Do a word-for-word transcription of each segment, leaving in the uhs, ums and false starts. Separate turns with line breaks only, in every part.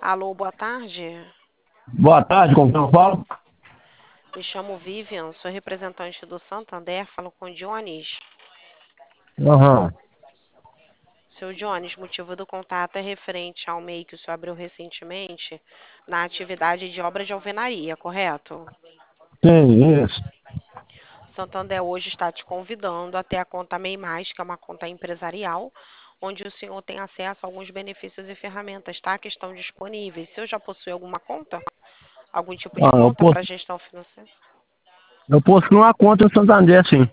Alô, boa tarde.
Boa tarde, como eu falo?
Me chamo Vivian, sou representante do Santander, falo com o Jones.
Aham.
Seu Jones, motivo do contato é referente ao M E I que o senhor abriu recentemente na atividade de obra de alvenaria, correto?
Sim, isso.
Santander hoje está te convidando até a conta M E I Mais, que é uma conta empresarial, onde o senhor tem acesso a alguns benefícios e ferramentas, tá? Que estão disponíveis. O senhor já possui alguma conta? Algum tipo de
Ah, eu
conta
posso,
para gestão financeira?
eu posso numa conta no Santander, sim.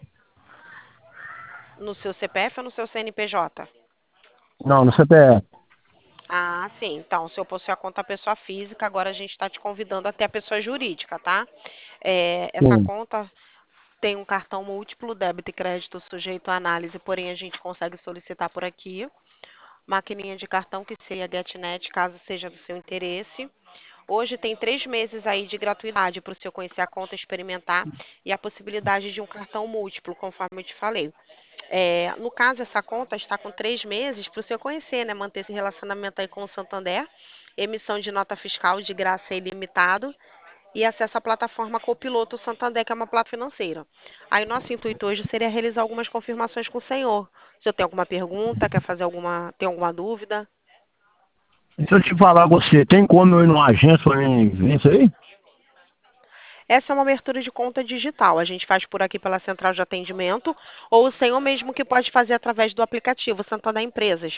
No seu C P F ou no seu C N P J?
Não, no C P F.
Ah, sim. Então, se eu possui a conta pessoa física, agora a gente está te convidando até a pessoa jurídica, tá? É, essa
Sim.
conta tem um cartão múltiplo, débito e crédito sujeito à análise, porém a gente consegue solicitar por aqui. Maquininha de cartão que seria a GetNet, caso seja do seu interesse. Hoje tem três meses aí de gratuidade para o senhor conhecer a conta, experimentar e a possibilidade de um cartão múltiplo, conforme eu te falei. É, no caso, essa conta está com três meses para o senhor conhecer, né? Manter esse relacionamento aí com o Santander, emissão de nota fiscal de graça ilimitado e acesso à plataforma Copiloto Santander, que é uma plataforma financeira. Aí, nosso intuito hoje seria realizar algumas confirmações com o senhor. O senhor tem alguma pergunta? Quer fazer alguma, tem alguma dúvida?
Deixa eu te falar com você, tem como eu ir numa agência pra mim ver isso aí?
Essa é uma abertura de conta digital. A gente faz por aqui pela central de atendimento, ou o senhor mesmo que pode fazer através do aplicativo Santander Empresas.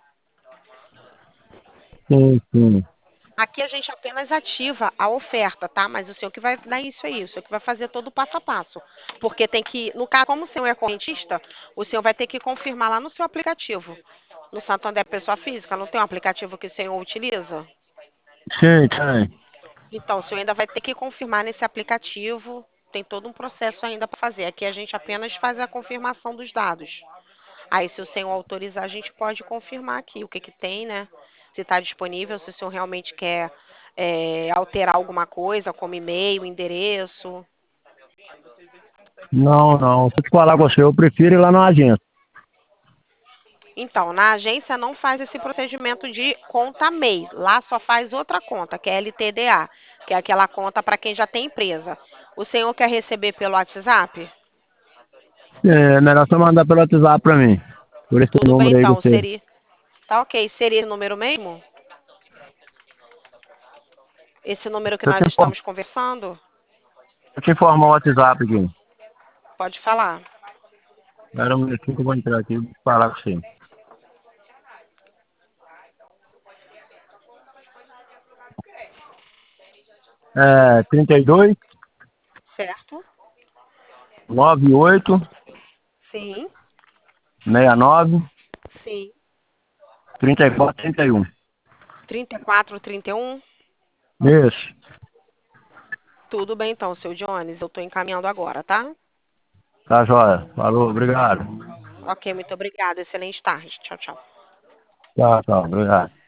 Sim, sim.
Aqui a gente apenas ativa a oferta, tá? Mas o senhor que vai dar isso aí, o senhor que vai fazer todo o passo a passo. Porque tem que, no caso, como o senhor é correntista, o senhor vai ter que confirmar lá no seu aplicativo. No Santander Pessoa Física, não tem um aplicativo que o senhor utiliza?
Sim, tem.
Então, o senhor ainda vai ter que confirmar nesse aplicativo. Tem todo um processo ainda para fazer. Aqui a gente apenas faz a confirmação dos dados. Aí, se o senhor autorizar, a gente pode confirmar aqui o que que tem, né? Se está disponível, se o senhor realmente quer é, alterar alguma coisa, como e-mail, endereço.
Não, não. Deixa eu te falar com você, eu prefiro ir lá na agência.
Então, na agência não faz esse procedimento de conta M E I. Lá só faz outra conta, que é L T D A, que é aquela conta para quem já tem empresa. O senhor quer receber pelo WhatsApp?
É, melhor você mandar pelo WhatsApp pra mim. Por esse
Tudo bem,
número aí que
então.
você...
Seria. Tá ok. Seria esse número mesmo? Esse número que
Deixa eu
nós
te informar,
estamos conversando?
deixa eu te informar o WhatsApp aqui.
Pode falar.
Espera um minutinho que eu vou entrar aqui e falar com você. É, trinta e dois,
Certo?
noventa e oito,
Sim.
sessenta e nove,
Sim.
trinta e quatro, trinta e um.
trinta e quatro, trinta e um?
Isso.
Tudo bem, então, seu Jones. Eu estou encaminhando agora, tá?
Tá joia. Falou, obrigado.
Ok, muito obrigada. Excelente tarde. Tchau, tchau.
Tchau, tchau, obrigado.